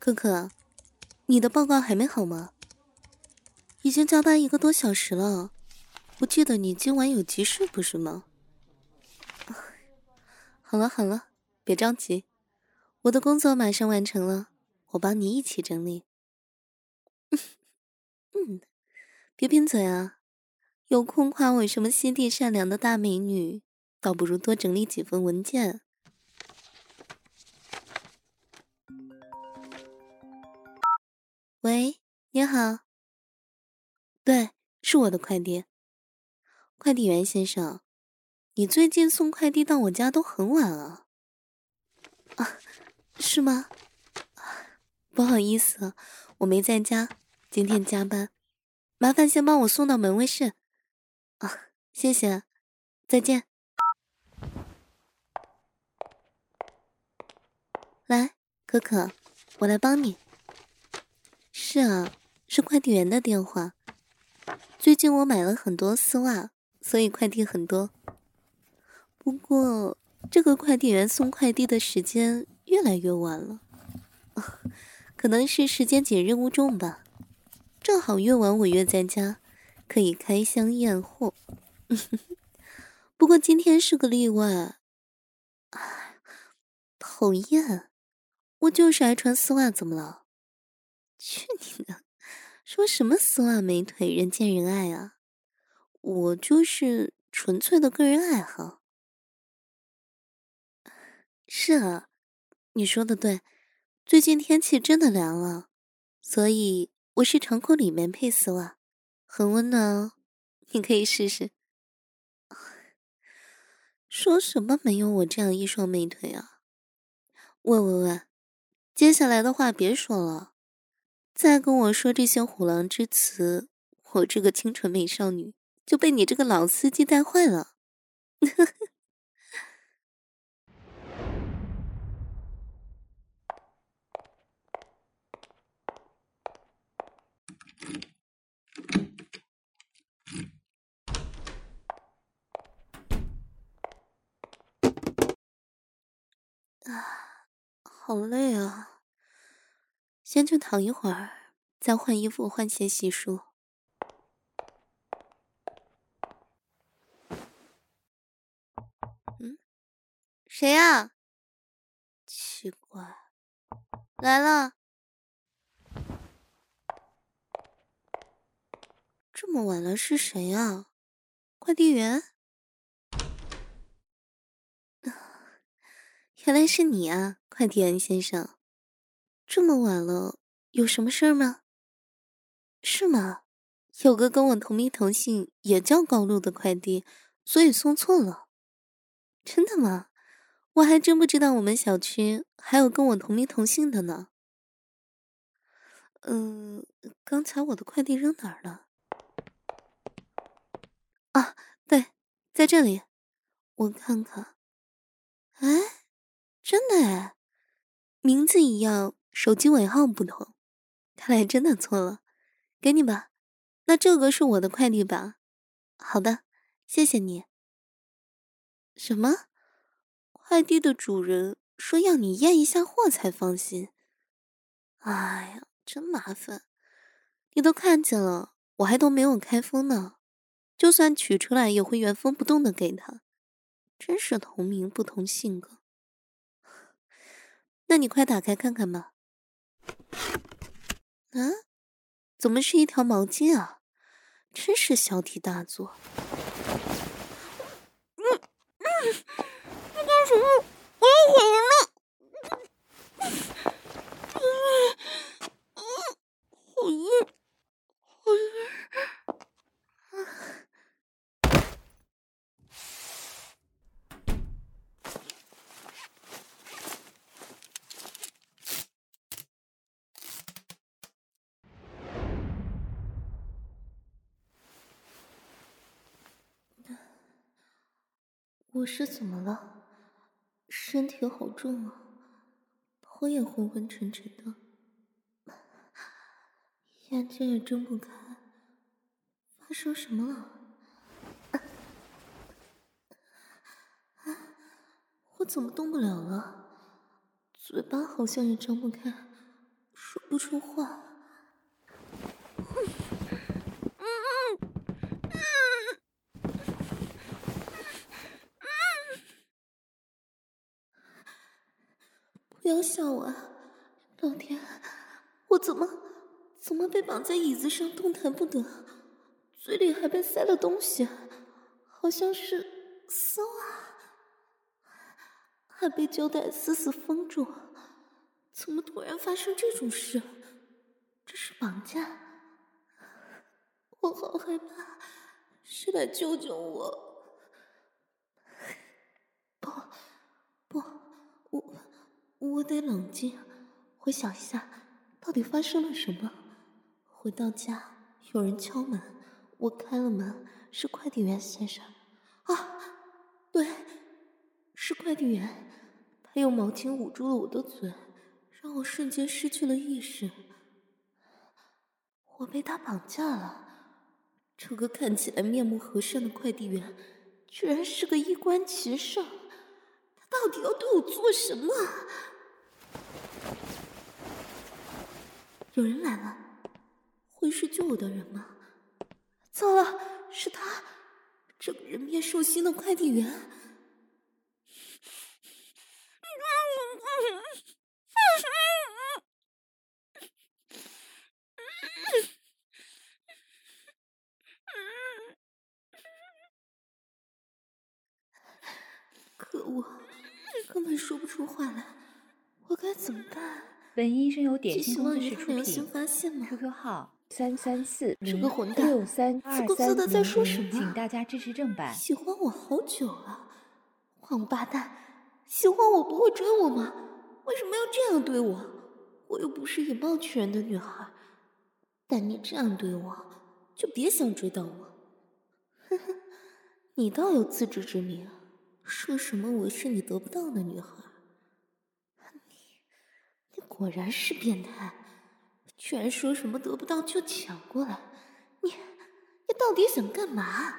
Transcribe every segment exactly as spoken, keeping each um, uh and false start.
可可，你的报告还没好吗？已经加班一个多小时了，我记得你今晚有急事不是吗？好了好了，别着急，我的工作马上完成了，我帮你一起整理。嗯，别贫嘴啊，有空夸我什么心地善良的大美女，倒不如多整理几份文件。喂，你好。对，是我的快递。快递员先生，你最近送快递到我家都很晚啊。啊，是吗？不好意思，我没在家，今天加班，麻烦先帮我送到门卫室。啊，谢谢，再见。来，可可，我来帮你。是啊，是快递员的电话。最近我买了很多丝袜，所以快递很多。不过，这个快递员送快递的时间越来越晚了，啊，可能是时间紧任务重吧。正好越晚我越在家，可以开箱验货。不过今天是个例外。唉，讨厌！我就是爱穿丝袜，怎么了？去你的！说什么丝袜美腿人见人爱啊？我就是纯粹的个人爱好。是啊，你说的对，最近天气真的凉了，所以我是长裤里面配丝袜，很温暖哦，你可以试试。说什么没有我这样一双美腿啊？喂喂喂，接下来的话别说了，再跟我说这些虎狼之词，我这个清纯美少女就被你这个老司机带坏了。啊，好累啊，先去躺一会儿，再换衣服、换鞋、洗漱。嗯，谁呀？奇怪，来了，这么晚了是谁啊？快递员？原来是你啊，快递员先生。这么晚了，有什么事儿吗？是吗？有个跟我同名同姓，也叫高露的快递，所以送错了。真的吗？我还真不知道我们小区还有跟我同名同姓的呢。嗯，刚才我的快递扔哪儿了？啊，对，在这里。我看看。哎，真的哎，名字一样，手机尾号不同，看来真的错了。给你吧，那这个是我的快递吧？好的，谢谢你。什么？快递的主人说要你验一下货才放心。哎呀，真麻烦！你都看见了，我还都没有开封呢。就算取出来，也会原封不动的给他。真是同名不同姓格。那你快打开看看吧。啊？怎么是一条毛巾啊？真是小题大做。嗯嗯，你干什么？我要毁人了！好晕，好晕。我是怎么了？身体好重啊，头也昏昏沉沉的，眼睛也睁不开。发生什么了？啊，我怎么动不了了？嘴巴好像也张不开， 说不出话。不要吓我啊！老天，我怎么怎么被绑在椅子上动弹不得？嘴里还被塞了东西，好像是丝袜，还被胶带死死封住。怎么突然发生这种事？这是绑架？我好害怕，谁来救救我？不，不，我我得冷静，回想一下到底发生了什么。回到家，有人敲门，我开了门，是快递员先生。啊，对，是快递员，他用毛巾捂住了我的嘴，让我瞬间失去了意识。我被他绑架了。这个看起来面目和善的快递员，居然是个衣冠禽兽。他到底要对我做什么？有人来了，会是救我的人吗？糟了，是他，这个人面兽心的快递员。可恶，根本说不出话来，我该怎么办？ 本医生由点寄希望心工作于他良室出品心发现吗？ ，Q Q 号三三四这个零混蛋六三自顾自二三的在说零零， 什么？ 请大家支持正版。 喜欢我好久了，王八蛋！喜欢我不会追我吗？为什么要这样对我？我又不是以貌取人的女孩，但你这样对我，就别想追到我。呵呵，你倒有自知之明，说什么我是你得不到的女孩。你，你果然是变态，居然说什么得不到就抢过来。你，你到底想干嘛？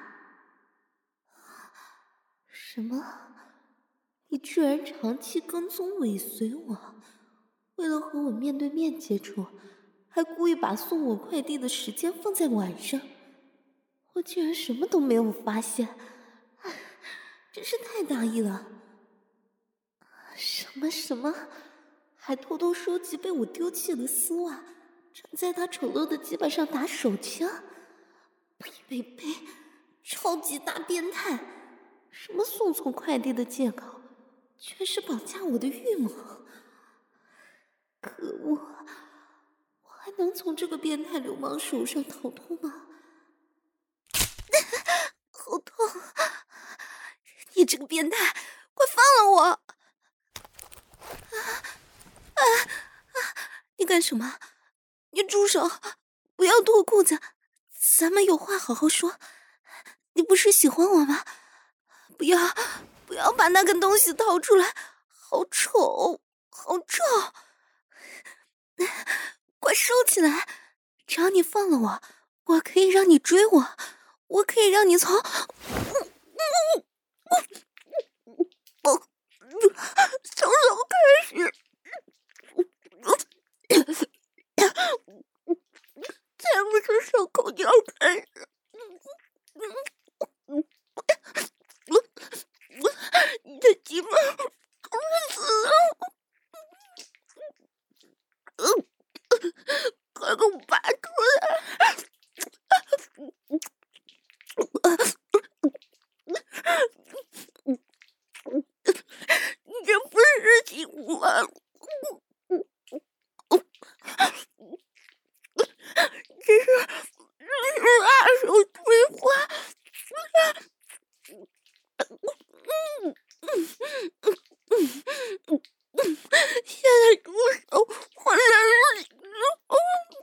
什么？你居然长期跟踪尾随我，为了和我面对面接触，还故意把送我快递的时间放在晚上，我竟然什么都没有发现，唉，真是太大意了。什么什么，还偷偷收集被我丢弃的丝袜，站在他丑陋的鸡巴上打手枪，呸呸呸，超级大变态！什么送错快递的借口，全是绑架我的预谋！可恶，我还能从这个变态流氓手上逃脱吗？好痛！你这个变态，快放了我！啊啊啊！你干什么？你住手！不要脱裤子，咱们有话好好说。你不是喜欢我吗？不要，不要把那个东西掏出来，好丑，好臭！快收起来！只要你放了我，我可以让你追我，我可以让你从……从头开始，才不是手口交开始。你的鸡巴痛死了！快给我拔出来！你这不是喜欢，这是这是二手催花。现在住手！还来不及了！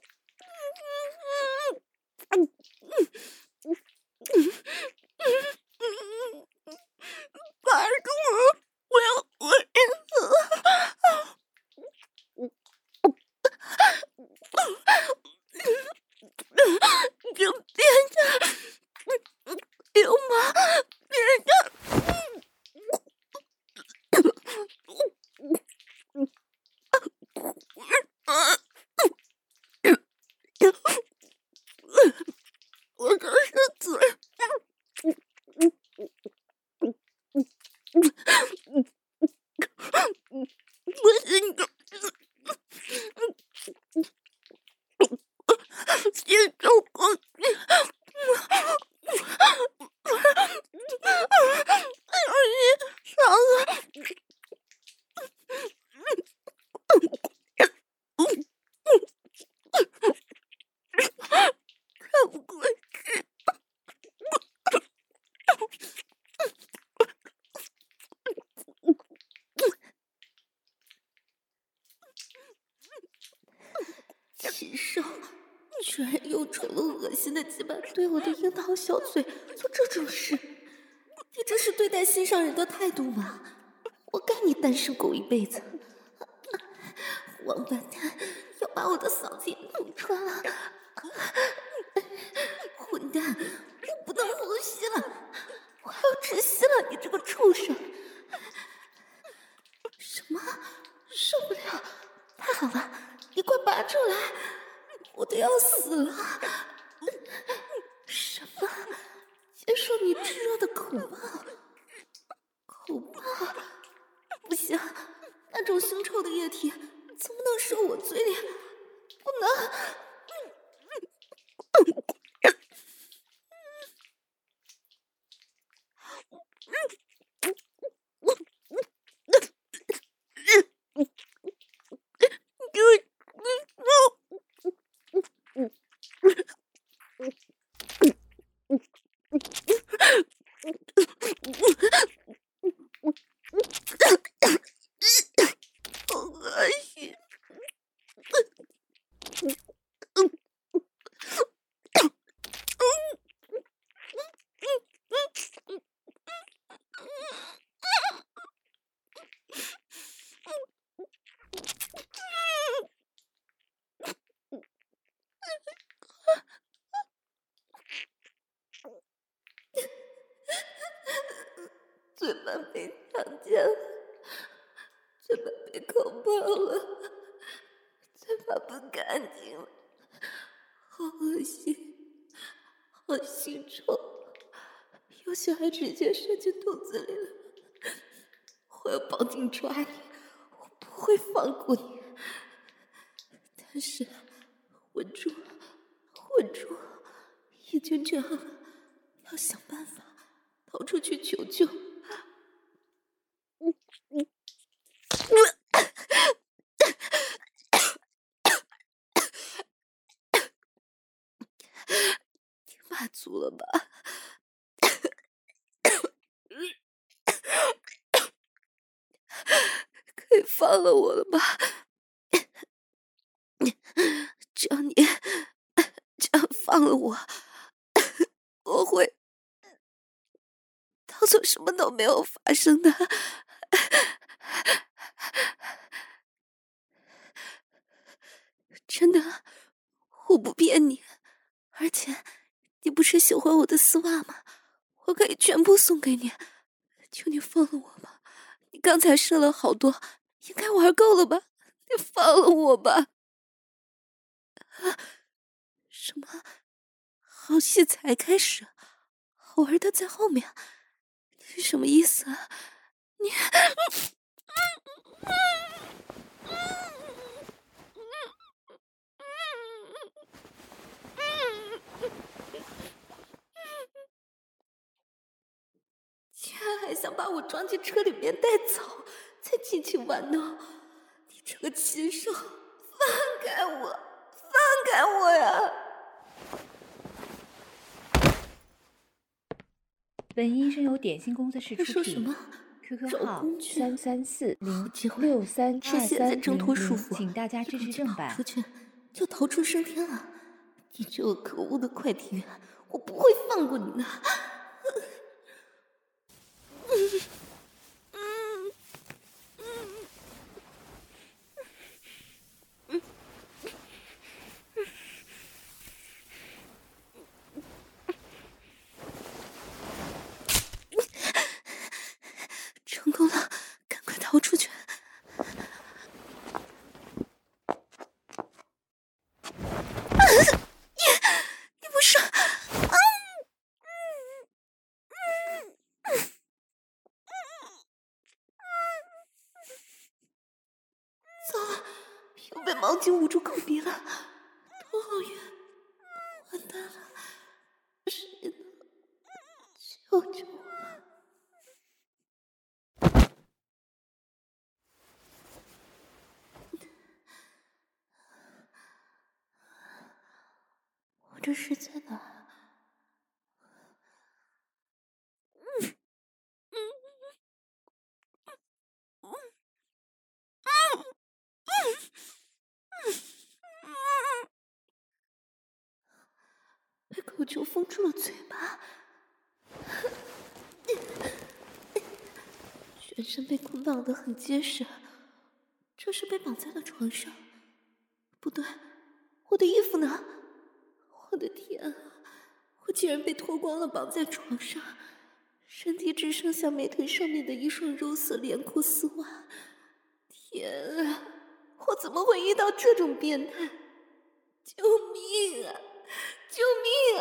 拔住了！我要我死了！你这变态！ 禽兽，你居然用丑陋恶心的鸡巴对我的樱桃小嘴做这种事，你这是对待心上人的态度吗？我该你单身狗一辈子！王八蛋，要把我的嗓子也弄穿了！混蛋，我不能呼吸了，我还要窒息了！你这个畜生！什么？受不了！太好了，你快拔出来！我都要死了！什么？接受你炙热的口爆？口爆？不行，那种腥臭的液体怎么能射我嘴里？不能！嘴巴被强奸了，嘴巴被口爆了，嘴巴不干净了，好恶心，好腥臭，有血还直接射进肚子里了。我要绑紧抓你，我不会放过你。但是稳住，稳住，已经这样了，要想办法逃出去求救。你满足了吧？可以放了我了吧？只要你这样放了我，我会当做什么都没有发生的。真的，我不骗你，而且你不是喜欢我的丝袜吗？我可以全部送给你，求你放了我吧！你刚才射了好多，应该玩够了吧？你放了我吧！啊，什么？好戏才开始，好玩的在后面，你是什么意思啊？你……竟然还想把我装进车里面带走，再尽情玩闹！你这个禽兽，放开我！放开我呀！ 本医生由点心工作室出品说什么 ，Q Q 找号工具三三四零好机会六三趁二三现在挣脱零零， 束缚， 请大家支持正版跑出。去就逃出升天了！你这个可恶的快递员，我不会放过你的！成功了，赶快逃出去！你你不是……糟了，又被毛巾捂住口鼻了，头好晕！完蛋了，谁呢？救救我！我这是在哪？被口球封住了嘴巴，全身被捆绑得很结实，这是被绑在了床上。不对，我的衣服呢？我的天啊，我竟然被脱光了绑在床上，身体只剩下美腿上面的一双肉色连裤丝袜。天啊，我怎么会遇到这种变态？救命啊！救命啊！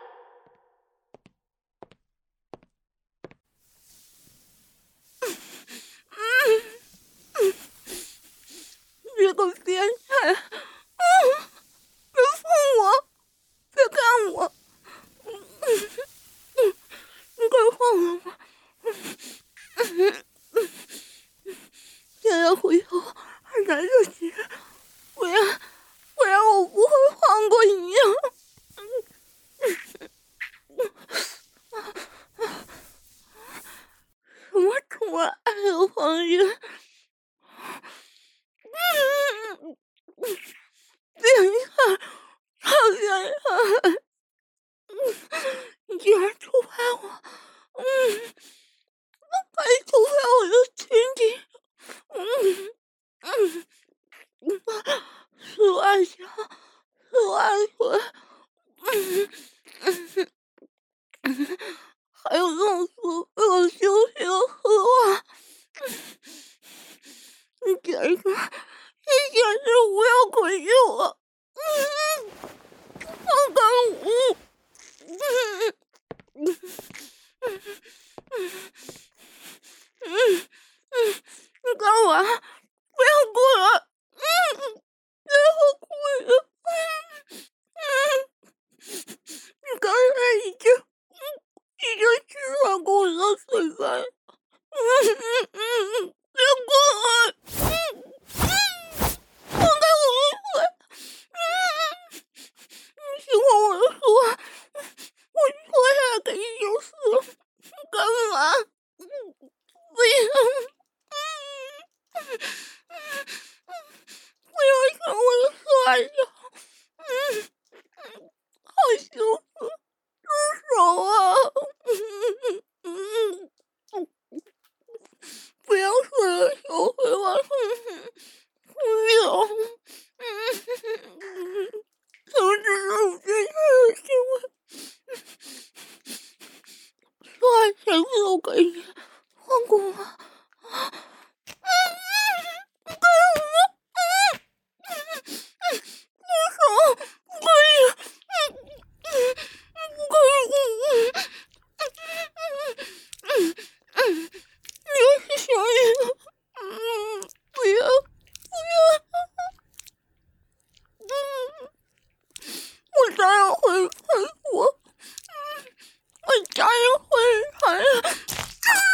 这个变态！啊！别碰我！别看我！你快放了我！现在回头还来得及，不然不然我不会放过你呀！什么宠儿爱的房间？变态！好变态！你竟然触拍我！嗯，还触拍我的亲亲！嗯嗯嗯，是外强，是外腿！嗯嗯嗯，还有那种恶心的丝袜！你简直，你简直无药可救啊！嗯，放开我！嗯嗯嗯嗯嗯，你干嘛？不要过来！嗯，别好哭呀！嗯嗯，你刚才已经已经吃穿过我的嘴巴。嗯嗯嗯嗯，别过来！嗯嗯，放开我的腿！嗯，你喜欢我的手，我脱下来给你就死了，干嘛？嗯，不要！嗯嗯嗯，不要抢我的手脚！嗯嗯，好羞耻！住手啊！嗯嗯嗯，不要说了，小鬼娃！嗯，不要！嗯嗯，怎么这种变态的行为？说爱谁不都给你，放过我！啊！嗯嗯，干什么？嗯嗯嗯，住手！不可以！嗯嗯嗯，不可以！嗯嗯嗯嗯嗯，你是小野的，嗯，不要不要！嗯，我当然会佩服我，嗯，我当然会传。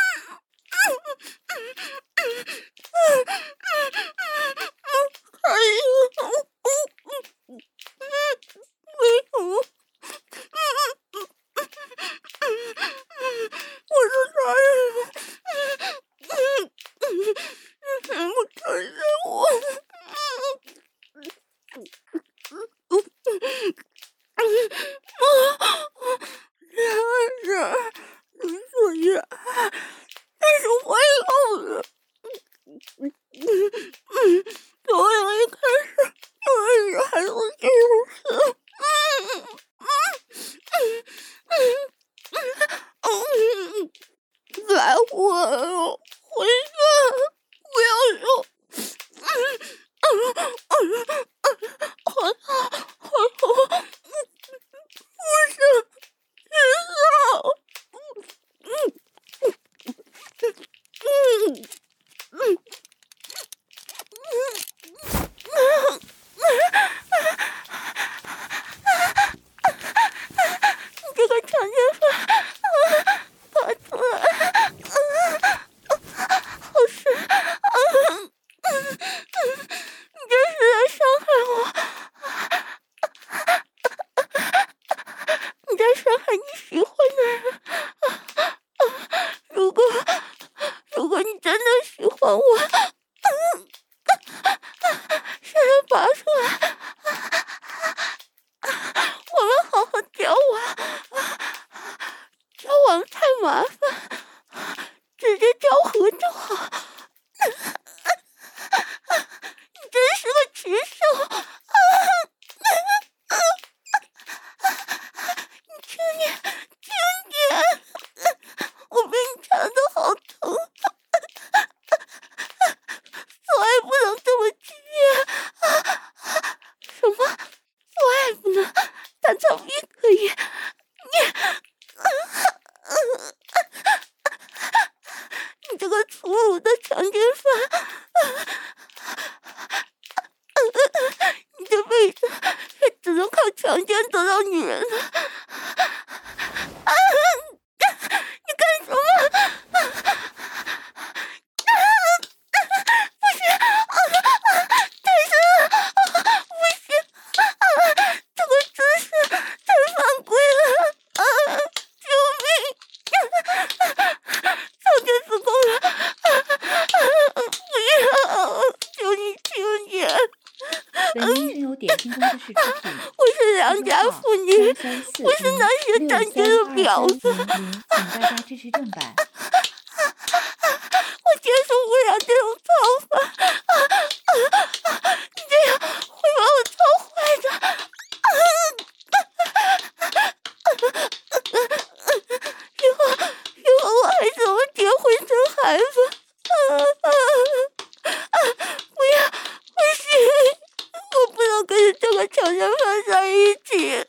喊你喜欢的人。啊啊、如果如果你真的喜欢我，嗯、现在拔出来，我们好好交往。交往太麻烦，直接交合就好。你真是个禽兽！啊啊你轻点，轻点！我被你缠得好疼，做爱不能这么激烈。什么？做爱不能？单操逼可以？你……你这个粗鲁的强奸犯！你这辈子也只能靠强奸得到女人了。啊！你干什么？啊！不行！啊！太深了！不行！啊！这个姿势太犯规了！啊！救命！强奸死工人！不要！求你轻点！ 本音声由点心工作室出品。 我是良家妇女，不是那些占据的婊子。 请大家支持正版。 我接受不了这种操法，啊啊、你这样会把我操坏的。啊以后以后我还怎么结婚生孩子？啊啊啊！不要，不行！我不能跟这个强奸犯在一起。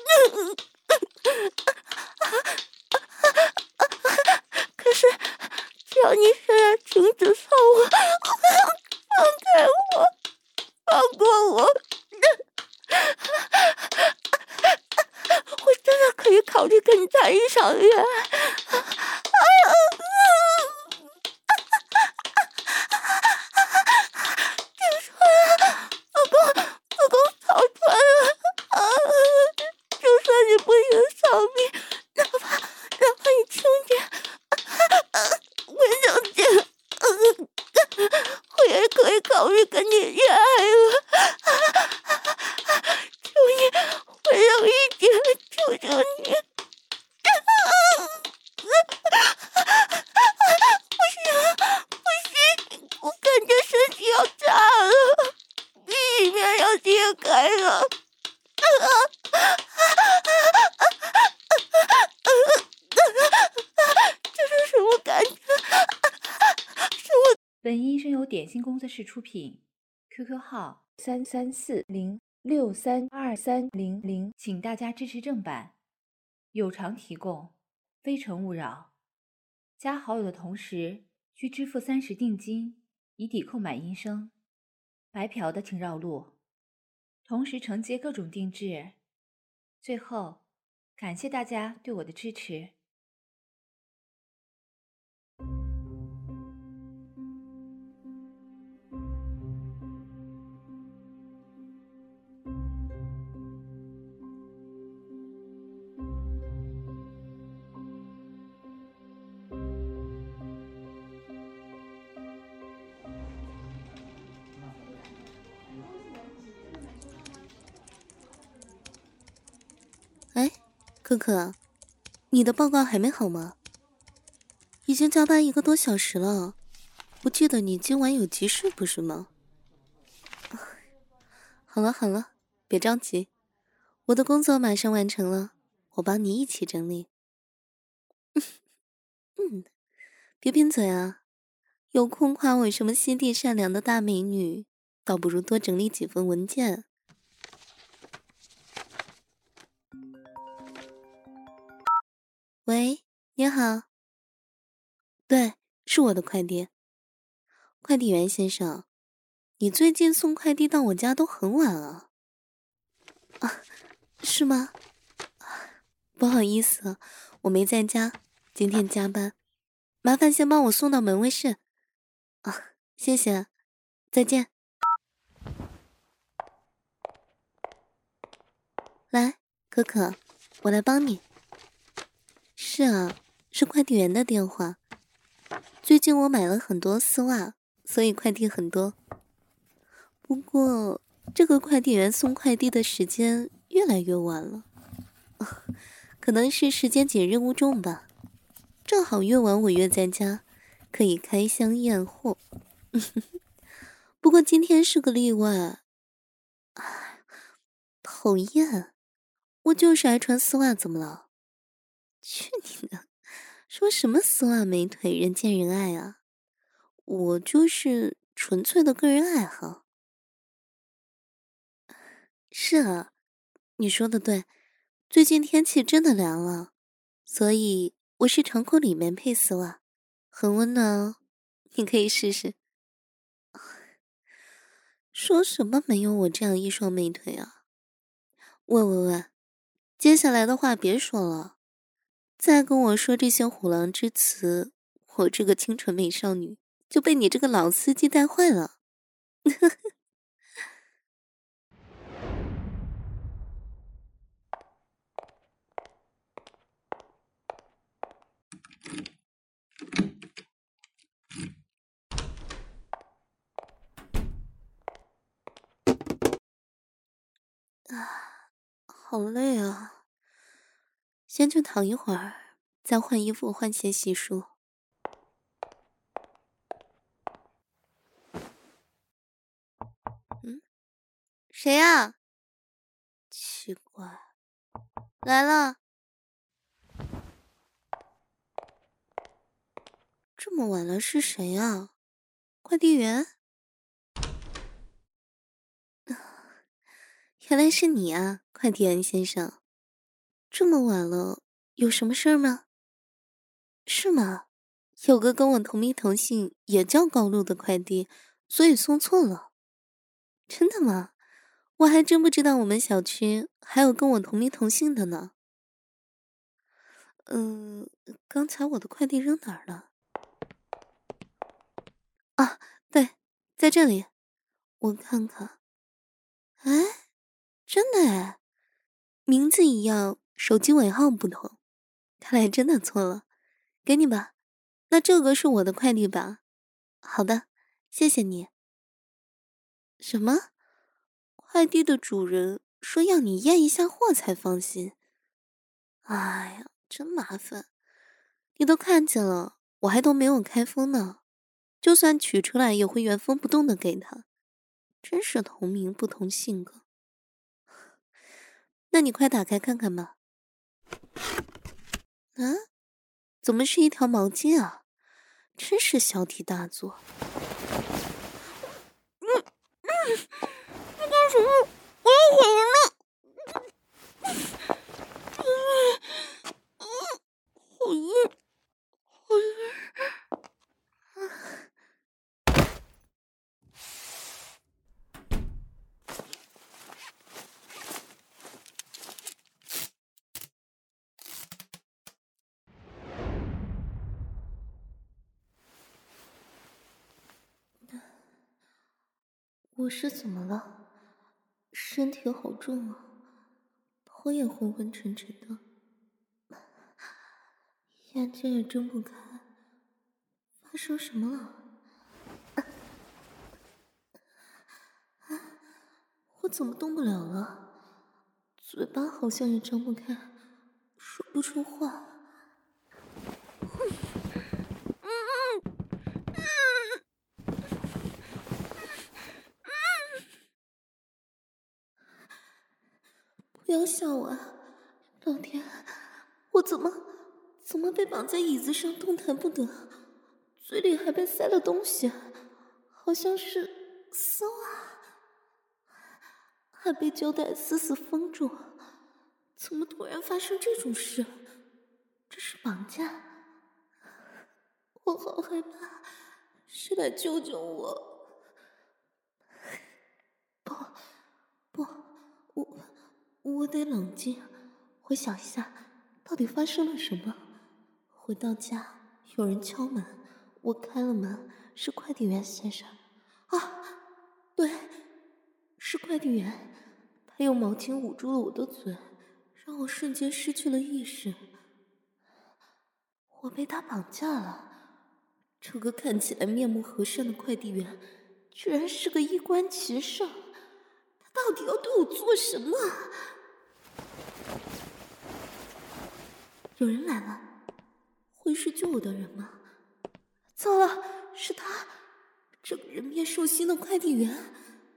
可是，只要你现在停止操我，放开我，放过我，我真的可以考虑跟你谈一场恋爱。听说了，老公，老公操穿了。啊！就算你不行操逼，哪怕哪怕你轻点，温柔点，我也可以考虑跟你恋爱了。求你温柔一点，求求你！不行，不行，我感觉身体要炸了，里面要裂开了。这是什么感觉？是我。 本音声由点心工作室出品 ，Q Q 号三三四零六三二三零零，请大家支持正版，有偿提供，非诚勿扰。加好友的同时需支付三十定金，以抵扣买音声。白嫖的请绕路，同时承接各种定制。最后，感谢大家对我的支持。 哎，可可，你的报告还没好吗？已经加班一个多小时了，我记得你今晚有急事不是吗？好了好了，别着急，我的工作马上完成了，我帮你一起整理。嗯，别贫嘴啊，有空夸我什么心地善良的大美女，倒不如多整理几份文件。喂，你好。对，是我的快递。快递员先生，你最近送快递到我家都很晚啊。啊，是吗？不好意思，我没在家，今天加班，麻烦先帮我送到门卫室。啊，谢谢，再见。来，可可，我来帮你。 是啊，是快递员的电话。最近我买了很多丝袜，所以快递很多。不过，这个快递员送快递的时间越来越晚了，可能是时间紧任务重吧。正好约完我约在家，可以开箱验货。不过今天是个例外。唉，讨厌！我就是爱穿丝袜，怎么了？去你的！说什么丝袜美腿人见人爱啊？我就是纯粹的个人爱好。是啊，你说的对，最近天气真的凉了，所以我是长裤里面配丝袜，很温暖哦。你可以试试。说什么没有我这样一双美腿啊？喂喂喂，接下来的话别说了，再跟我说这些虎狼之词，我这个清纯美少女就被你这个老司机带坏了。啊，好累啊，先去躺一会儿，再换衣服、换鞋、洗漱。嗯，谁呀？奇怪，来了。这么晚了，是谁啊？快递员？原来是你啊，快递员先生。这么晚了，有什么事儿吗？是吗？有个跟我同名同姓也叫高露的快递，所以送错了。真的吗？我还真不知道我们小区还有跟我同名同姓的呢。嗯，刚才我的快递扔哪儿了？啊，对，在这里。我看看。哎，真的哎，名字一样，手机尾号不同，看来真的错了。给你吧，那这个是我的快递吧？好的，谢谢你。什么？快递的主人说要你验一下货才放心。哎呀，真麻烦！你都看见了，我还都没有开封呢，就算取出来也会原封不动的给他。真是同名不同姓格。那你快打开看看吧。啊？怎么是一条毛巾啊？真是小题大做。 嗯嗯，你干什么？我要毁人了！好晕，好晕。 我是怎么了？身体好重啊，头也昏昏沉沉的，眼睛也睁不开。发生什么了？啊，我怎么动不了了？嘴巴好像也张不开，说不出话。不要笑我啊！老天，我怎么怎么被绑在椅子上动弹不得？嘴里还被塞了东西，好像是丝袜，还被胶带死死封住。怎么突然发生这种事？这是绑架？我好害怕，谁来救救我？不，不，我我得冷静，回想一下，到底发生了什么。回到家，有人敲门，我开了门，是快递员先生。啊，对，是快递员，他用毛巾捂住了我的嘴，让我瞬间失去了意识。 我被他绑架了。这个看起来面目和善的快递员，居然是个衣冠禽兽。他到底要对我做什么？有人来了，会是救我的人吗？糟了，是他，这个人面兽心的快递员。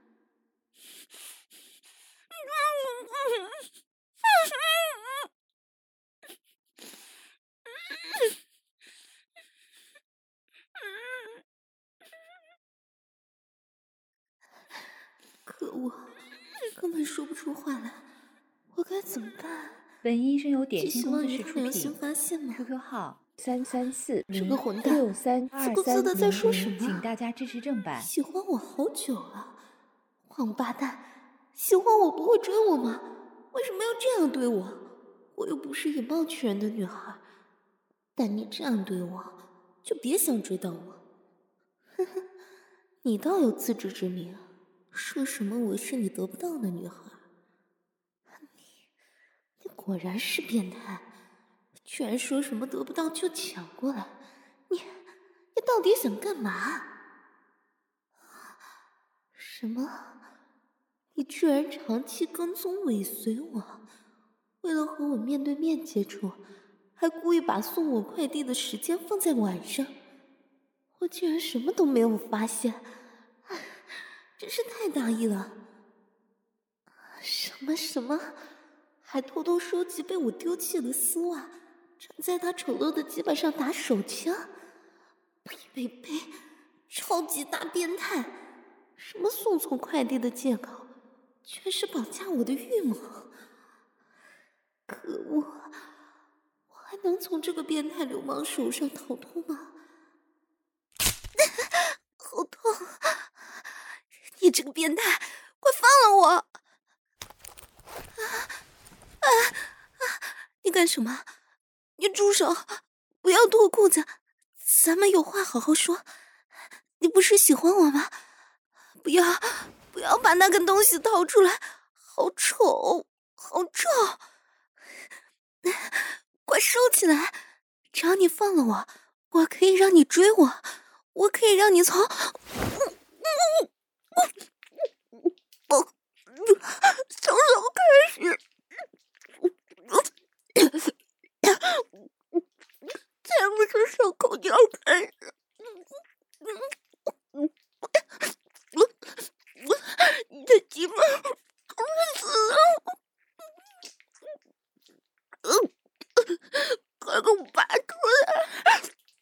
可恶，根本说不出话来，我该怎么办？ 本医生由点寄希心工作望于他良室出品心发现吗？ ，Q Q 号三三四这零个混蛋六三自二顾自地在三零零， 说什么？ 请大家支持正版。 喜欢我好久了，王八蛋！喜欢我不会追我吗？为什么要这样对我？我又不是以貌取人的女孩，但你这样对我，就别想追到我。呵呵，你倒有自知之明，说什么我是你得不到的女孩。你，你果然是变态，居然说什么得不到就抢过来，你，你到底想干嘛？什么？你居然长期跟踪尾随我，为了和我面对面接触，还故意把送我快递的时间放在晚上，我竟然什么都没有发现，唉，真是太大意了。什么什么，还偷偷收集被我丢弃的丝袜，站在他丑陋的鸡巴上打手枪，呸呸呸，超级大变态！什么送错快递的借口，全是绑架我的预谋！可恶，我还能从这个变态流氓手上逃脱吗？好痛！你这个变态，快放了我！啊啊啊！你干什么？你住手！不要脱裤子，咱们有话好好说。你不是喜欢我吗？不要，不要把那个东西掏出来，好丑，好臭！快收起来！只要你放了我，我可以让你追我，我可以让你从……从头开始，才不是手口就要开始。你的鸡巴痛死了！快给我拔出来！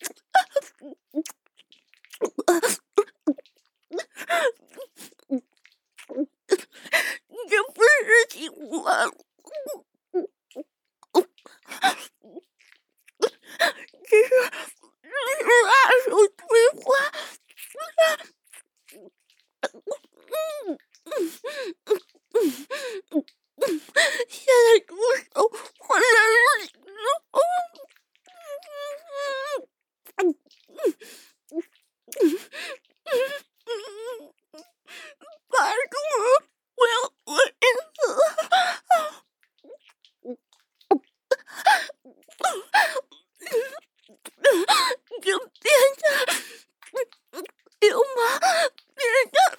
你这不是喜欢，这是这是二手催花。现在住手！我来不及了！拔住了！我要回死！你这变态！流氓！变态！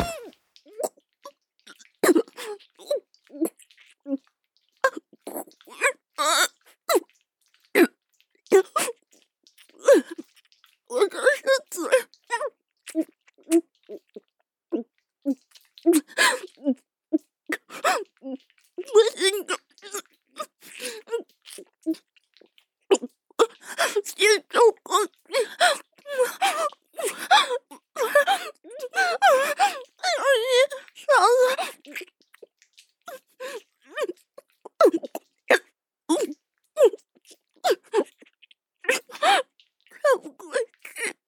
我这是嘴，不行的，接受过去，哎呀，嫂子。看不过去，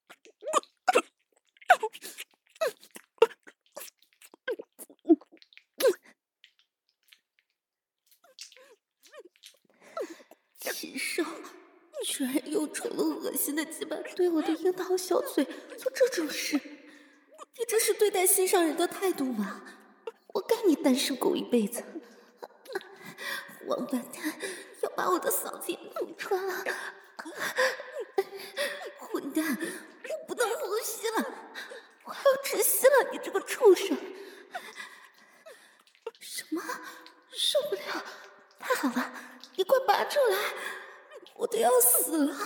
禽兽！你居然用丑陋恶心的鸡巴对我的樱桃小嘴做这种事，你这是对待心上人的态度吗？我该你单身狗一辈子！王八蛋，要把我的嫂子也弄穿了！ 混蛋，我不能呼吸了，我要窒息了！你这个畜生！什么？受不了！太好了，你快拔出来！我都要死了！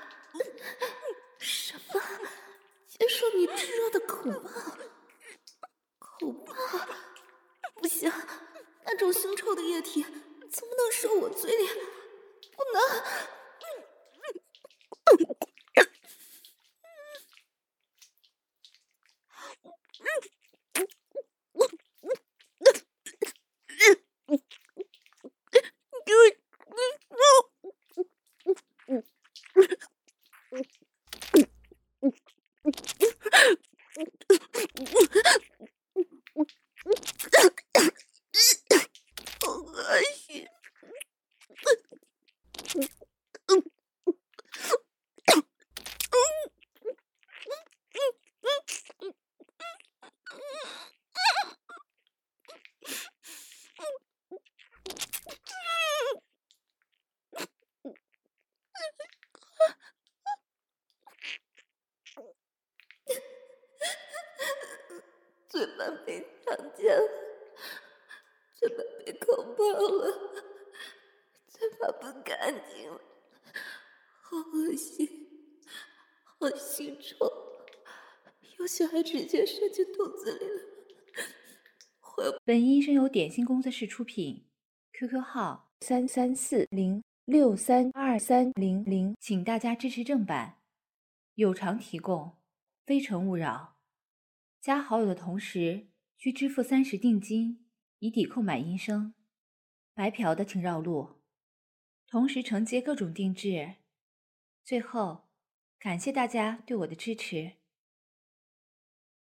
什么？接受你炙热的口爆？口爆？不行，那种腥臭的液体怎么能射我嘴里？不能！好恶心！嘴巴被强奸了，嘴巴被口爆了，嘴巴不干净了，好恶心，好腥臭，有血还直接射进肚子里了。 本音声由点心工作室出品 ，Q Q 号三三四零六三二三零零，请大家支持正版，有偿提供，非诚勿扰。加好友的同时需支付三十定金，以抵购买音声。白嫖的请绕路，同时承接各种定制。最后，感谢大家对我的支持。